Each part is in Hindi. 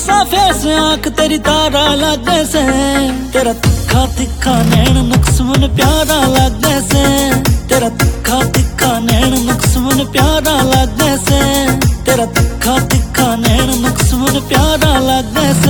सा फेस आंख तेरी तारा लागे से, तेरा तिखा तिखा नैन नुक्स मन प्यारा लागे से, तेरा तिखा तिखा नैन नुक्स मन प्यारा लागे से, तेरा तिखा तिखा नैन नुक्स मन प्यारा लागे से।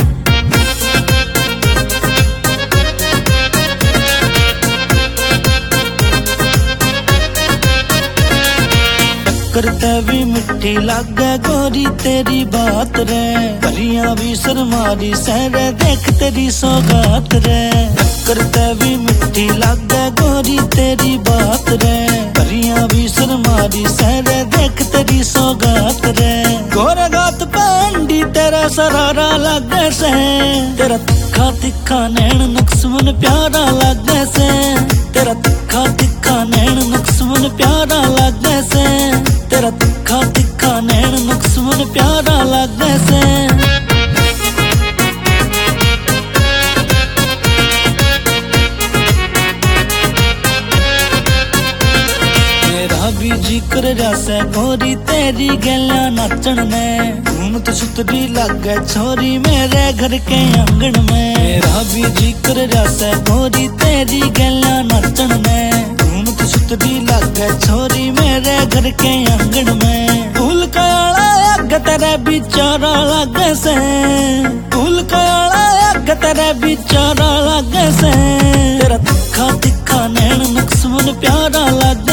करते भी मिट्टी लागे गोरी तेरी बात रे, परियां भी शर्मारी सहरे देख तेरी सौगात रे। करते भी मिट्टी लागे गोरी तेरी बात रे, परियां भी शर्मारी सहरे देख तेरी सौगात रे। गोरे गात पेंडी तेरा सरारा लागे से, तेरा तिखा तिखा नैन नुक्स मन प्यारा लागे से, तेरा तिखा तिखा नैन नुक्स मन प्यारा लागे से, तेरा तिखा तिखा नैन नुक्स मन प्यारा लागे से। मेरा भी जी कर जासे गोरी तेरी गैला नाचन में, घूम तो सुतरी लागे छोरी मेरे घर के आंगन में। मेरा भी जी कर जासे गोरी तेरी गैला नाचन में, घूम तो सुतरी लागे छोरी मेरे घर के आंगन में। फूल काला अग तेरे बिचारा लागे से, फूल काला अग तेरे बिचारा लागे से, तेरा तिखा तिखा नैन नुक्स मन प्यारा लागे